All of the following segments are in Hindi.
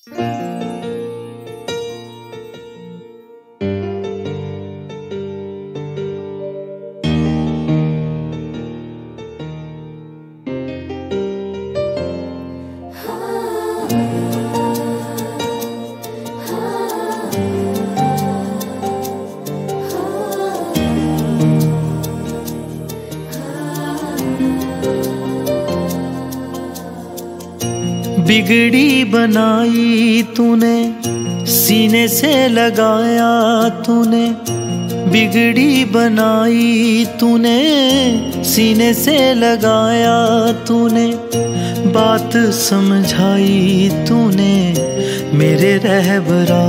बिगड़ी बनाई तूने, सीने से लगाया तूने। बिगड़ी बनाई तूने, सीने से लगाया तूने। बात समझाई तूने मेरे रहबरा,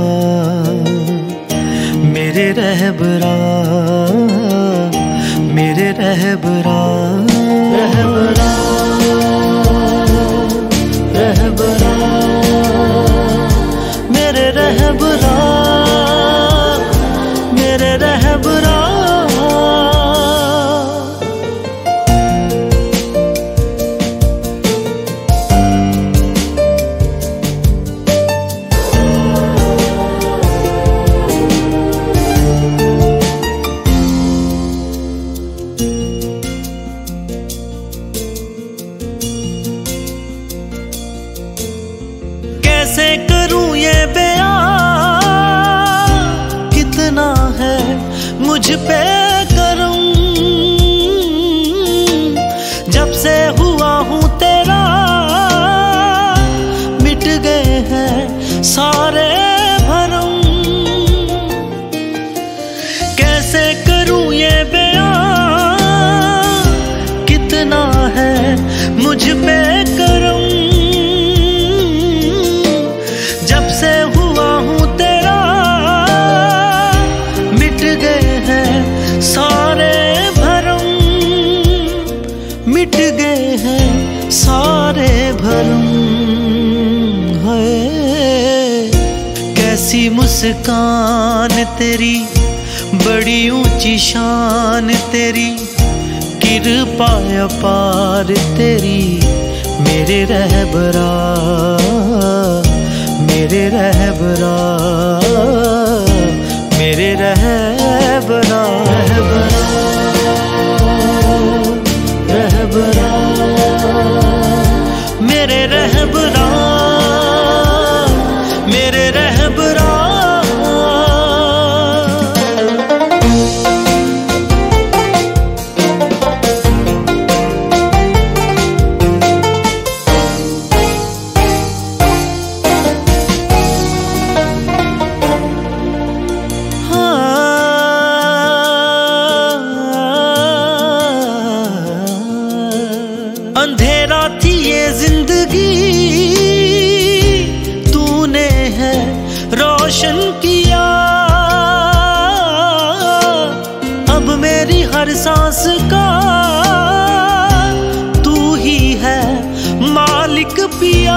मेरे रहबरा, मेरे रहबरा, रहबरा, रहबरा, मेरे रहबरा, मेरे रहबरा। कैसे करूं ये बयां, कितना है मुझ पे करम। जब से हुआ हूं तेरा, मिट गए हैं सारे भरम। कैसे करूं ये बयां, कितना है मुझ पे करम। जब से हुआ हूं तेरा, मिट गए हैं सारे भरम, मिट गए हैं सारे भरम। है कैसी मुस्कान तेरी, बड़ी ऊंची शान तेरी। कृपा अपार तेरी मेरे रहबरा, मेरे रहबरा, मेरे रहबरा, रहबरा, रहबरा, मेरे रहबरा, मेरे रहबरा। अंधेरा थी ये जिंदगी, तूने है रोशन किया। अब मेरी हर सांस का तू ही है मालिक पिया।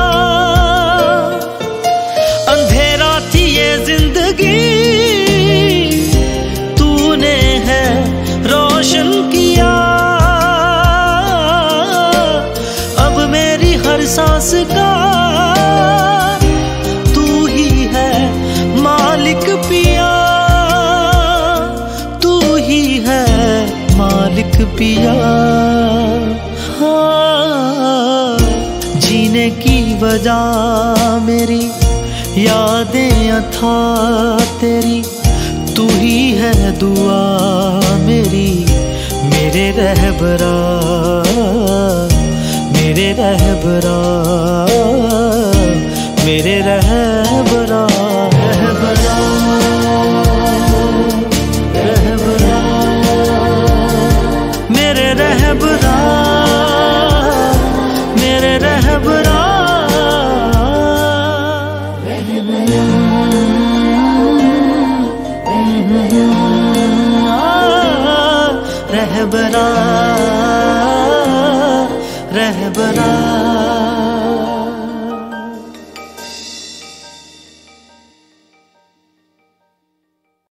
अंधेरा थी ये जिंदगी, तूने है रोशन किया। हर सांस का तू ही है मालिक पिया, तू ही है मालिक पिया। हाँ, जीने की वजह मेरी यादें अथा तेरी। तू ही है दुआ मेरी, मेरे रहबरा, मेरे रहबरा, मेरे रहबरा, रहबरा, रहबरा, मेरे रहबरा, मेरे रहबरा, रहबरा, रहबरा।